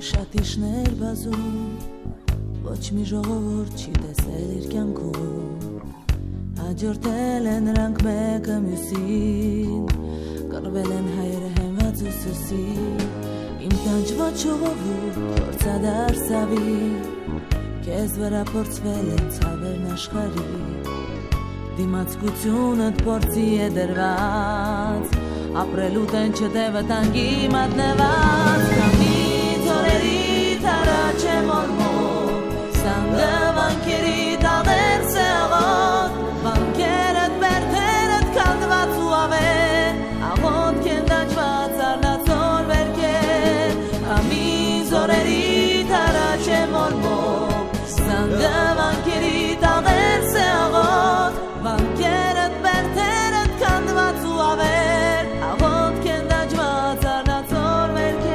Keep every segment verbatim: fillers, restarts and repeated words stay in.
Շատիշներ բազում, ոչ մի ժողովուրդ չի տեսել իր կյանքում, հաջորդել են նրանք մեկը մյուսին, կռվել են հայերը հենված ուսուսին, իմ տանջված ժողովուրդ փորձադար սավի, քեզ վրա փորձվել են ցավերն աշխարհի, դիմացկությունդ փորձի է դրված, ապրելու տենչը դե վտանգի մատնված, Oreri tarace molmo Sangă bancheri tader seagot Bancheret berteret kandvat suave Avot kendaj vatsar natsol verke Amiz oreri tarace molmo Sangă bancheri tader seagot Bancheret berteret kandvat suave Avot kendaj vatsar natsol verke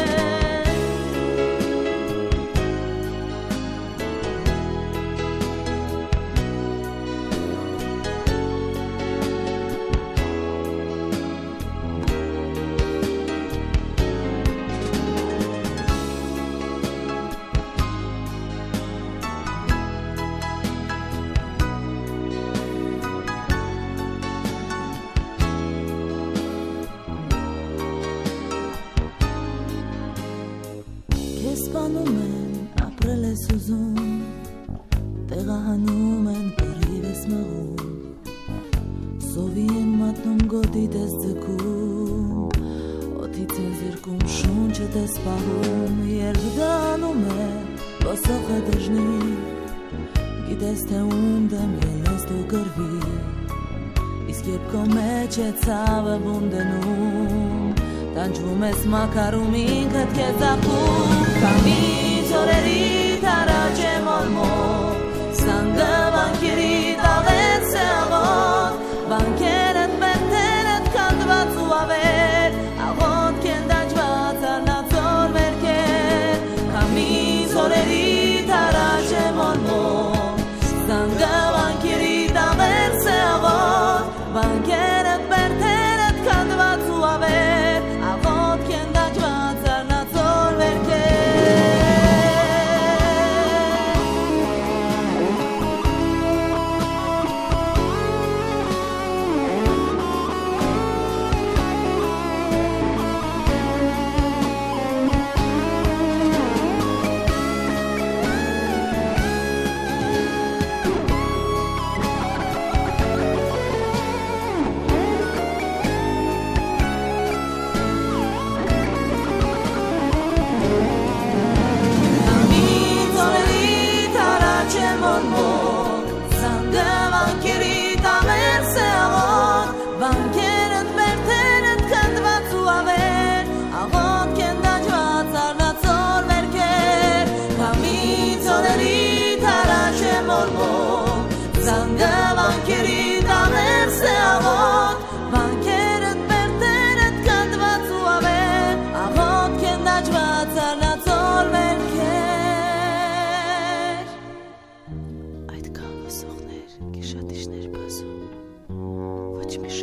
Սպանում են, ապրել ես ուզում, տեղահանում են, կռիվ ես մղում, սովի են մատնում գոտիդ ես ձգում, օդից են զրկում, շունչդ ես պահում, երբ դանում է, ոսող է դժնի, գիտես թե ում դեմ ելես դու գրվի, իսկ երբ քո մեջ է ցավը բուն դնում, տանջվում ես մաքարում ինքդ քեզ ախում Կամից օրերի թարաճ է մոլմով Սանգը բանքերի տաղեր սեղոտ Բանքերըդ բերթերըդ կանդված ու ավեր Աղոտ կեն դաջված արնացոր վերքեր Կամից օրերի թարաճ է մոլմով Սանգը բանքերի տաղեր սեղոտ Բանքերըդ բերթերըդ կանդված ու ավեր Աղոտ կեն դաջված արնացոր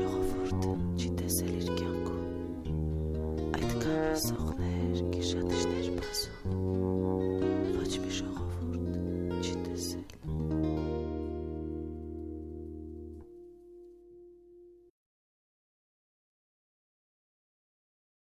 Սողներ, գիշատիշներ